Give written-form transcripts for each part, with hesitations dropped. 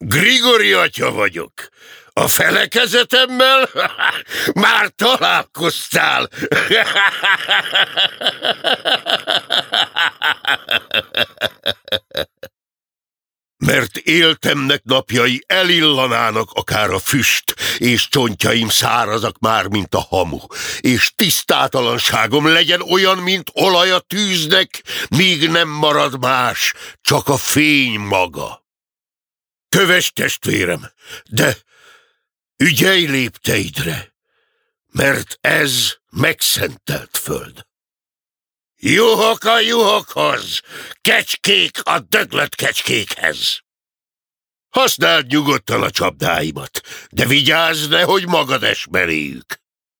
Grigori atya vagyok. A felekezetemmel már találkoztál. Mert éltemnek napjai elillanának akár a füst, és csontjaim szárazak már, mint a hamu, és tisztátalanságom legyen olyan, mint olaj a tűznek, míg nem marad más, csak a fény maga. Kövess, testvérem, de ügyelj lépteidre, mert ez megszentelt föld. Juhok a juhokhoz, kecskék a döglött kecskékhez. Használd nyugodtan a csapdáimat, de vigyázz, nehogy magad esmeréljük.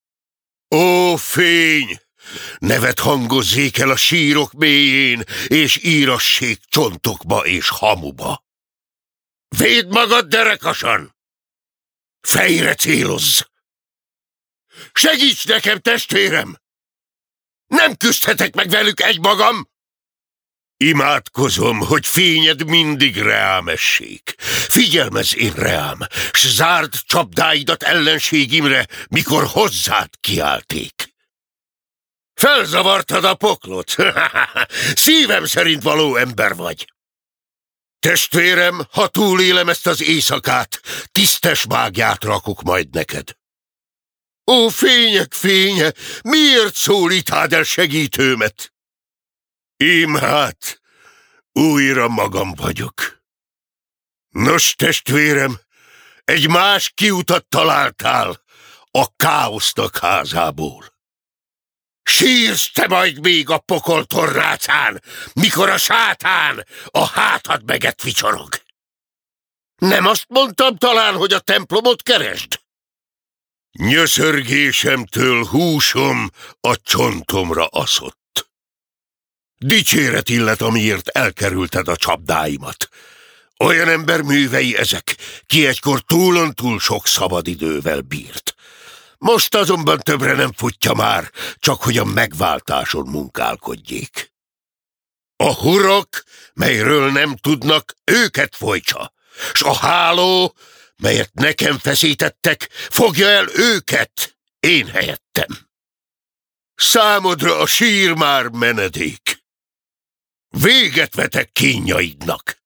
Ó, fény! Nevet hangozzék el a sírok mélyén, és írassék csontokba és hamuba. Védd magad derekasan! Fejre célozz! Segíts nekem, testvérem! Nem küzdhetek meg velük egymagam! Imádkozom, hogy fényed mindig reámessék. Figyelmezz én reám, s zárd csapdáidat ellenségimre, mikor hozzád kiálték. Felzavartad a poklot. Szívem szerint való ember vagy. Testvérem, ha túlélem ezt az éjszakát, tisztes mágiát rakok majd neked. Ó, fények fénye, miért szólítád el segítőmet? Ím hát, újra magam vagyok. Nos, testvérem, egy más kiutat találtál a káosznak házából. Sírsz te majd még a pokol tornácán, mikor a sátán a hátad meget vicsorog. Nem azt mondtam talán, hogy a templomot keresd? Nyöszörgésemtől húsom a csontomra aszott. Dicséret illet, amiért elkerülted a csapdáimat. Olyan ember művei ezek, ki egykor túlontúl sok szabadidővel bírt. Most azonban többre nem futja már, csak hogy a megváltáson munkálkodjék. A hurok, melyről nem tudnak, őket folytsa, s a háló, melyet nekem feszítettek, fogja el őket én helyettem. Számodra a sír már menedék. Véget vetek kínjaidnak.